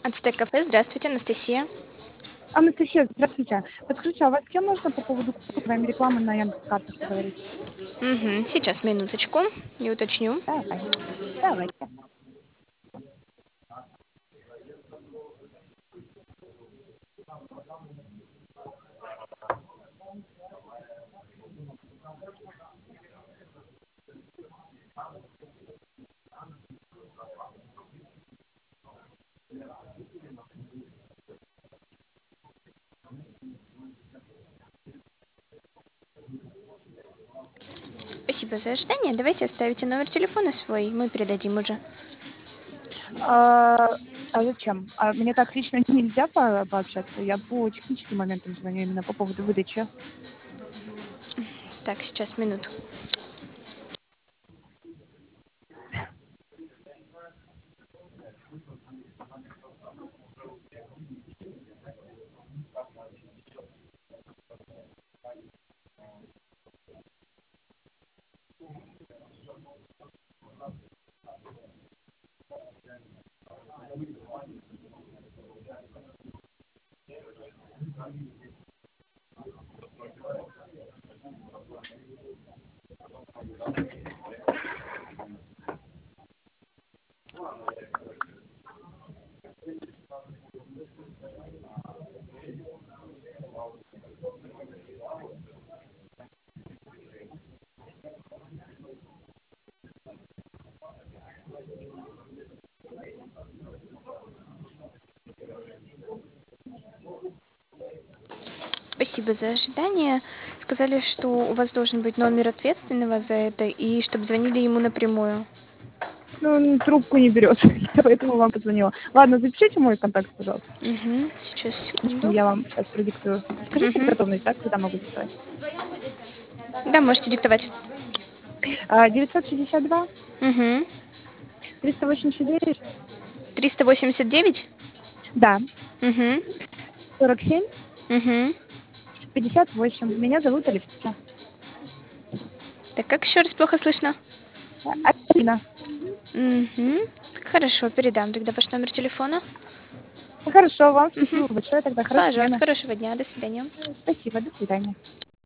Ацтек кафе, здравствуйте, Анастасия. Анастасия, здравствуйте. Подскажите, а у вас с кем можно по поводу купленной рекламы на Яндекс.Картах поговорить? Угу, сейчас, минуточку, я уточню. Давай. Давайте. Спасибо за ожидание. Давайте оставите номер телефона свой, мы передадим уже. А зачем? Мне так лично нельзя пообщаться. Я по техническим моментам звоню именно по поводу выдачи. Так, сейчас, минуту. Спасибо за ожидание. Сказали, что у вас должен быть номер ответственного за это, и чтобы звонили ему напрямую. Ну, он трубку не берет. Я поэтому вам позвонила. Ладно, запишите мой контакт, пожалуйста. Угу, сейчас, секунду. Я вам сейчас продиктую. Скажите Угу. готовность, да, когда могу записать? Да, можете диктовать. 962 Угу. 389, 389? да, Угу. 47 Угу. 58. Меня зовут Александра. Так, как еще раз плохо слышно? Алина. Угу. Хорошо, передам тогда ваш номер телефона. Хорошо, вам Угу. спасибо большое, тогда хорошей Пожалуйста, смены. хорошего дня, до свидания. Спасибо, до свидания.